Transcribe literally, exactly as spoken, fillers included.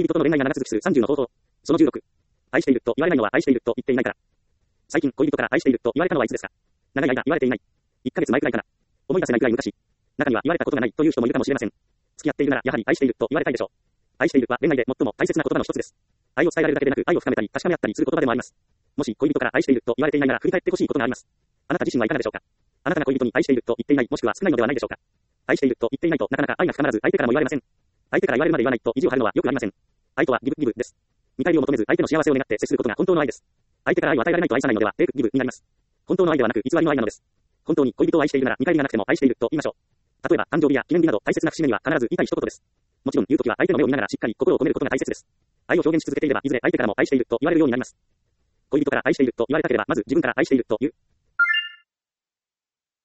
恋人との恋愛が長続きするさんじゅうの方法。そのじゅうろく。愛していると言われないのは愛していると言っていないから。最近恋人から愛していると言われたのはいつですか？長い間言われていない。いっかげつまえくらいかな。思い出せないくらい昔。中には言われたことがないという人もいるかもしれません。付き合っているならやはり愛していると言われたいでしょう。愛しているは恋愛で最も大切な言葉の一つです。愛を伝えられるだけでなく愛を深めたり確かめ合ったりする言葉でもあります。もし恋人から愛していると言われていないなら振り返ってほしいことがあります。あなた自身はいかがでしょうか？あなたが恋人に愛していると言っていないもしくは少ないのではないでしょうか？愛していると言っていないとなかなか愛が深まらず相手からも言われません。相手から言われるまで言わないと意地を張るのはよくありません。愛とはギブギブです。見返りを求めず相手の幸せを願って接することが本当の愛です。相手から愛を与えられないと愛さないのではテイクギブになります。本当の愛ではなく偽りの愛なのです。本当に恋人を愛しているなら見返りがなくても愛していると言いましょう。例えば誕生日や記念日など大切な節目には必ず言いたい一言です。もちろん言うときは相手の目を見ながらしっかり心を込めることが大切です。愛を表現し続けていればいずれ相手からも愛していると言われるようになります。恋人から愛していると言われたければまず自分から愛していると言う。